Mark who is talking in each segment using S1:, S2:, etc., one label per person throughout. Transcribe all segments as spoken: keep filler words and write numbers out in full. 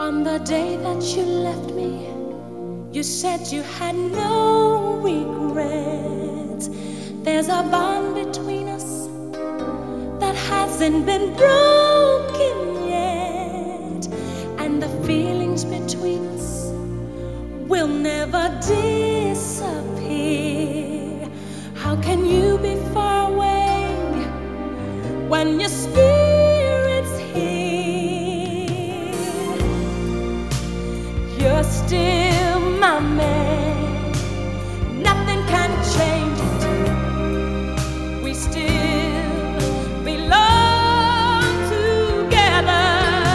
S1: On the day that you left me, you said you had no regrets. There's a bond between us that hasn't been broken yet, and the feelings between us will never disappear. How can you be far away when your spirit's here? You're still my man, nothing can change it. We still belong together.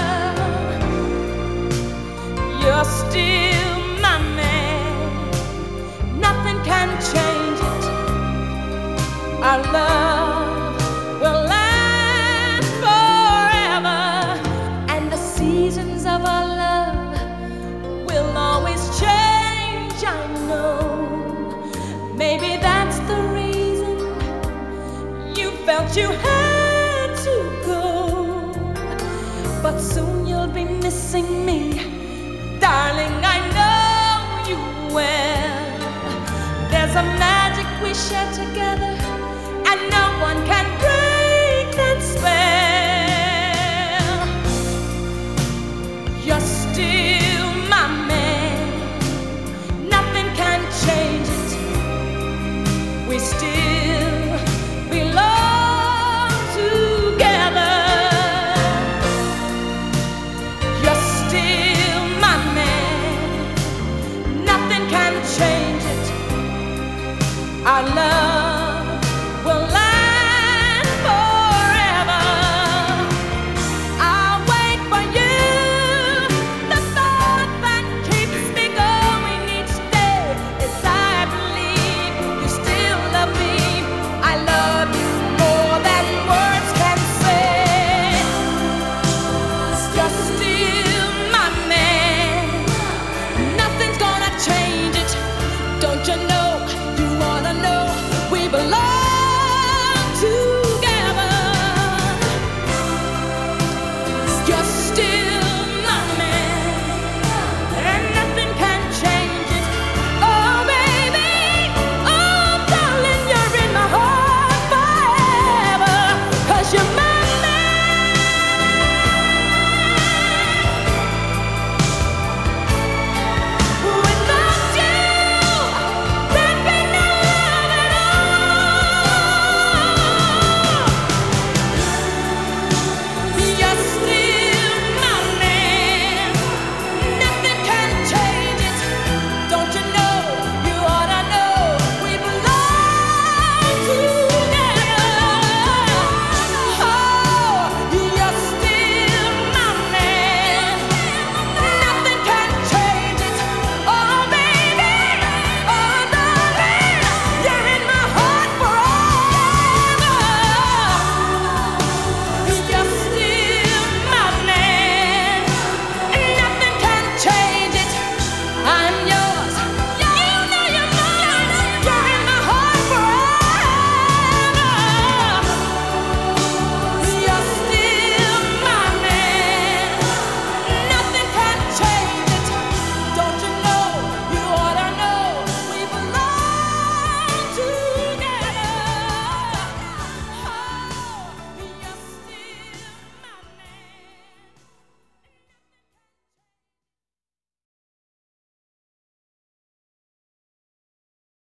S1: You're still my man, nothing can change it. Our love will last forever, and the seasons of our love will always change, I know. Maybe that's the reason you felt you had to go. But soon you'll be missing me, darling, I know you will. There's a magic we share together